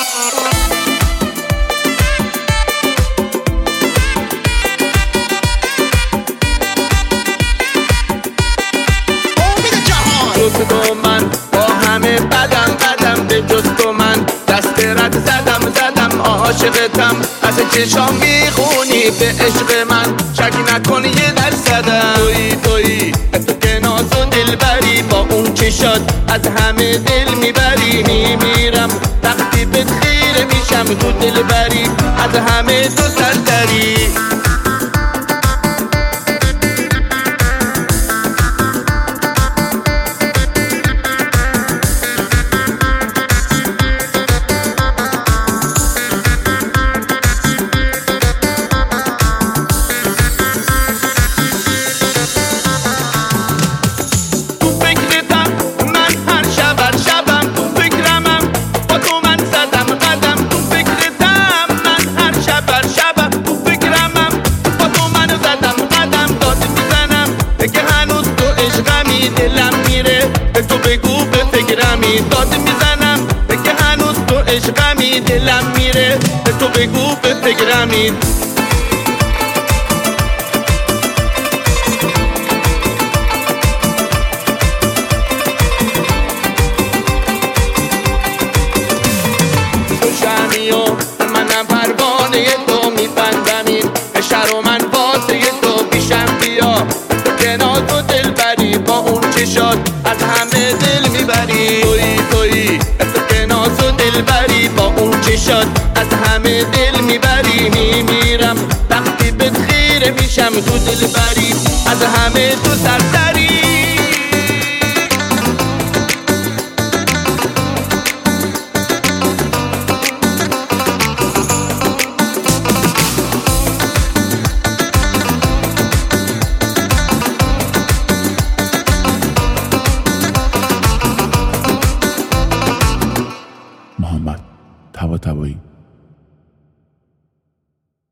جز تو من با همه بدم به جز تو من دست رد زدم عاشقتم از چشام میخونی به عشق من شک نکن یه درصدم تویی تو که ناز و دلبری با اون چشات از همه دل میبری میمیرم وقتی بهت خیره میشم تو دلبری از همه تو سرتری دلم میره به تو بگو به فکرمی داد میزنم که هنوز تو عشقمی دلم میره به تو بگو به فکرمی تو شمی و منم پروانه تو میبندمین به شر و من واسه تو پیشم بیا که ناز و دلبری با اون چشات از همه دل میبری تویی تو که ناز و دلبری با اون چشات از همه دل میبری میمیرم وقتی بهت خیره میشم تو دلبری از همه تو سرتری محمد طباطبایی